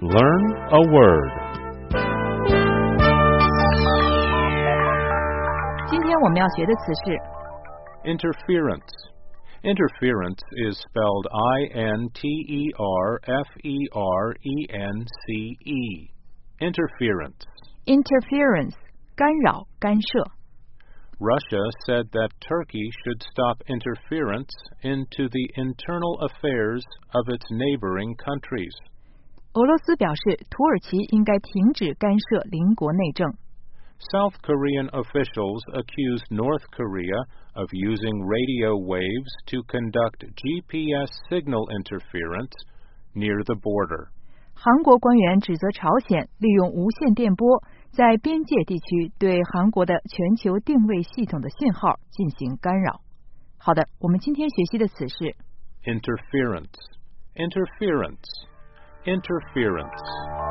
Learn a word. 今天我们要学的词是 Interference. Interference is spelled I-N-T-E-R-F-E-R-E-N-C-E. Interference. interference 干扰干涉 Russia said that Turkey should stop interference into the internal affairs of its neighboring countries. 俄罗斯表示土耳其应该停止干涉邻国内政 South Korean officials accused North Korea of using radio waves to conduct GPS signal interference near the border. 韩国官员指责朝鲜利用无线电波在边界地区对韩国的全球定位系统的信号进行干扰。好的，我们今天学习的词是 Interference. Interference. Interference.